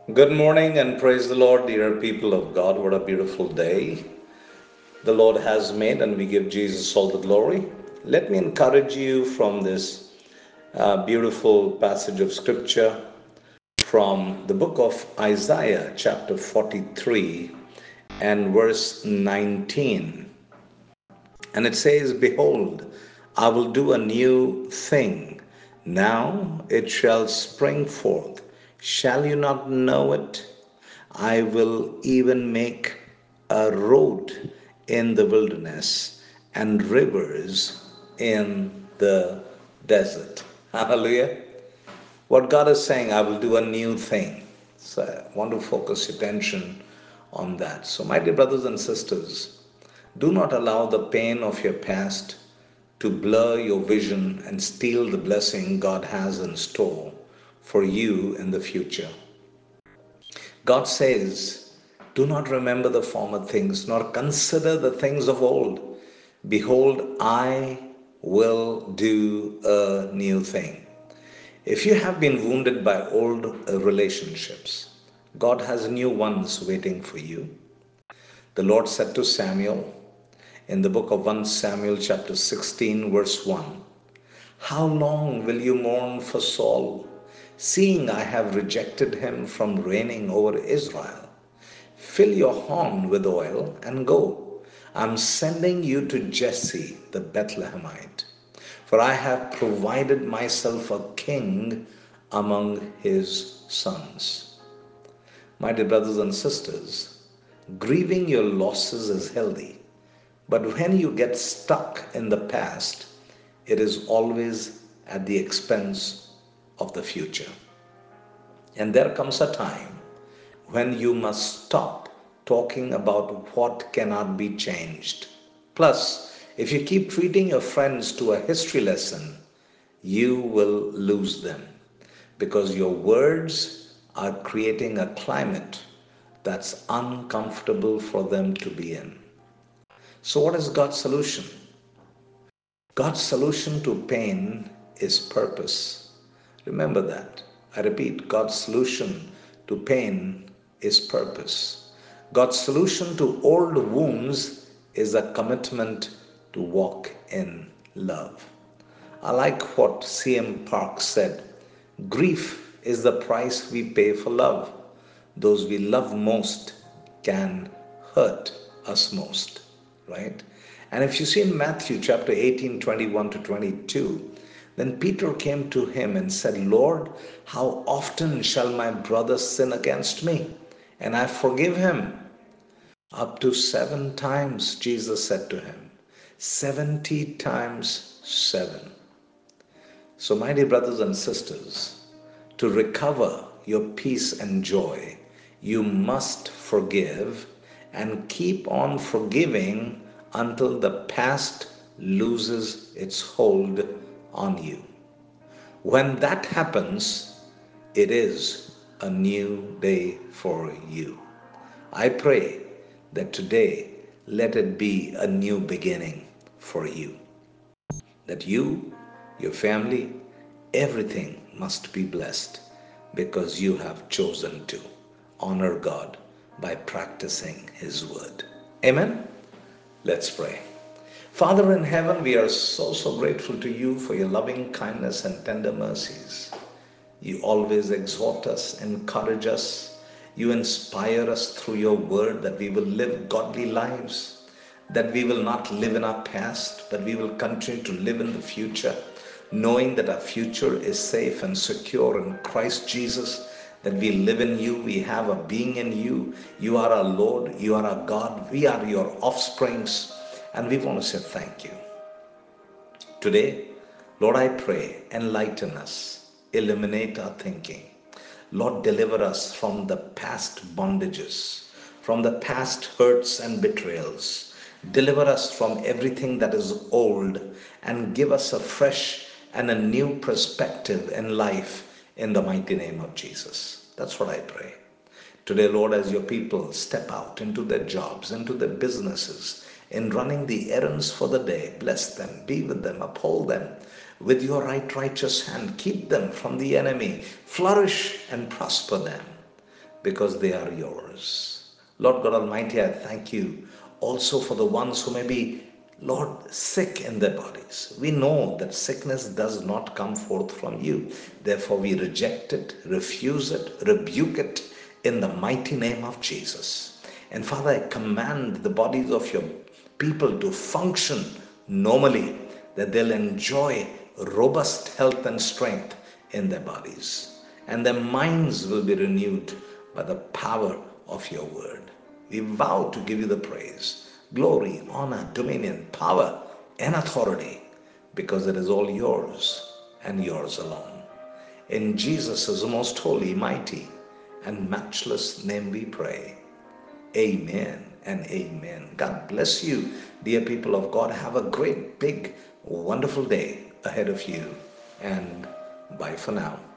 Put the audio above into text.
Good morning and praise the Lord, dear people of God. What a beautiful day the Lord has made, and we give Jesus all the glory. Let me encourage you from this beautiful passage of scripture from the book of Isaiah, chapter 43, and verse 19. And it says, "Behold, I will do a new thing. Now it shall spring forth. Shall you not know it? I will even make a road in the wilderness and rivers in the desert." Hallelujah. What God is saying, I will do a new thing. So I want to focus your attention on that. So, my dear brothers and sisters, do not allow the pain of your past to blur your vision and steal the blessing God has in store for you in the future. God says, "Do not remember the former things, nor consider the things of old. Behold, I will do a new thing." If you have been wounded by old relationships, God has new ones waiting for you. The Lord said to Samuel in the book of 1 Samuel, chapter 16, verse 1, "How long will you mourn for Saul, seeing I have rejected him from reigning over Israel? Fill your horn with oil and go. I'm sending you to Jesse the Bethlehemite, for I have provided myself a king among his sons." My dear brothers and sisters, grieving your losses is healthy, but when you get stuck in the past, it is always at the expense of the future. And there comes a time when you must stop talking about what cannot be changed. Plus, if you keep treating your friends to a history lesson, you will lose them because your words are creating a climate that's uncomfortable for them to be in. So, what is God's solution? God's solution to pain is purpose. Remember that. I repeat, God's solution to pain is purpose. God's solution to old wounds is a commitment to walk in love. I like what C.M. Park said: "Grief is the price we pay for love. Those we love most can hurt us most." Right? And if you see in Matthew chapter 18, 21 to 22, then Peter came to him and said, "Lord, how often shall my brother sin against me, and I forgive him?" "Up to 7 times," Jesus said to him. 70 times 7. So, my dear brothers and sisters, to recover your peace and joy, you must forgive and keep on forgiving until the past loses its hold on you. When that happens, it is a new day for you. I pray that today let it be a new beginning for you. That you, your family, everything must be blessed because you have chosen to honor God by practicing His word. Amen. Let's pray. Father in heaven, we are so grateful to you for your loving kindness and tender mercies. You always exhort us, encourage us. You inspire us through your word that we will live godly lives, that we will not live in our past, but we will continue to live in the future, knowing that our future is safe and secure in Christ Jesus, that we live in you, we have a being in you. You are our Lord, you are our God, we are your offsprings, and we want to say thank you. Today, Lord, I pray, enlighten us, illuminate our thinking. Lord, deliver us from the past bondages, from the past hurts and betrayals. Deliver us from everything that is old and give us a fresh and a new perspective in life in the mighty name of Jesus. That's what I pray. Today, Lord, as your people step out into their jobs, into their businesses, in running the errands for the day, bless them, be with them, uphold them with your right righteous hand. Keep them from the enemy. Flourish and prosper them. because they are yours. Lord God Almighty, I thank you also for the ones who may be, Lord, sick in their bodies. We know that sickness does not come forth from you. Therefore, we reject it, refuse it, rebuke it in the mighty name of Jesus. And Father, I command the bodies of your people to function normally, that they'll enjoy robust health and strength in their bodies, and their minds will be renewed by the power of your word. We vow to give you the praise, glory, honor, dominion, power, and authority, because it is all yours and yours alone. In Jesus' most holy, mighty, and matchless name we pray. Amen and amen. God bless you, dear people of God. Have a great, big, wonderful day ahead of you. And bye for now.